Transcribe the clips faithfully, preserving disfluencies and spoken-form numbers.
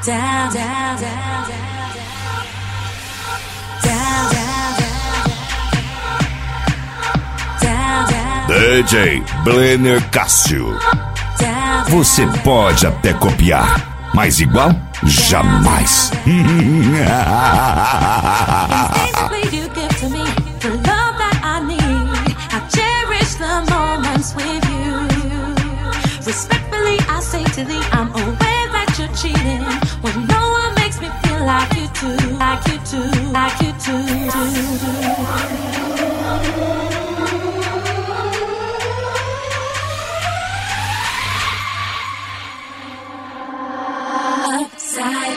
down, down, down, down, down, down, D J Blenner Cássio. Você pode até copiar, mas igual, jamais. Respectfully, I say to thee, I'm aware that you're cheating when no one makes me feel like you do, like you do, like you do. Upside.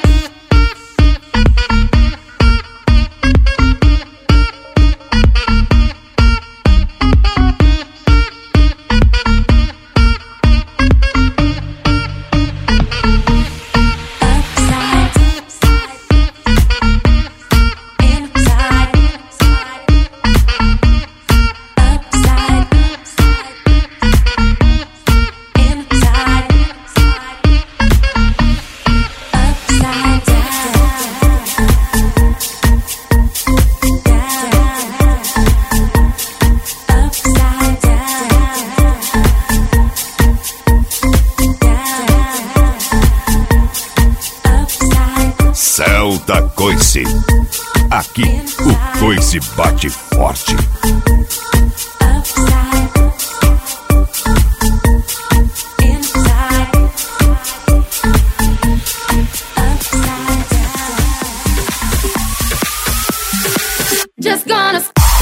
Celta Coice. Aqui o coice bate forte. Just gonna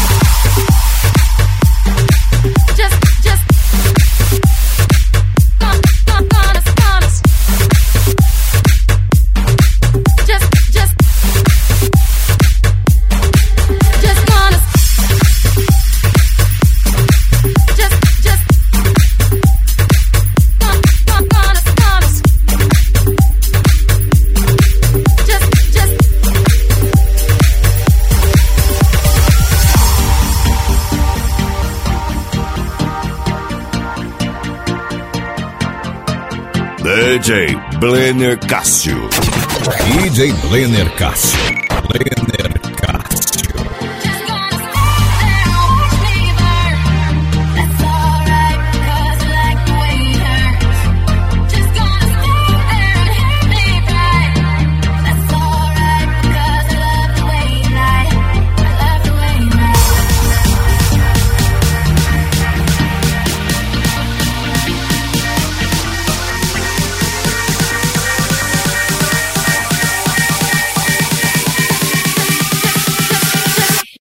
D J Blenner Cássio. D J Blenner Cássio. Blenner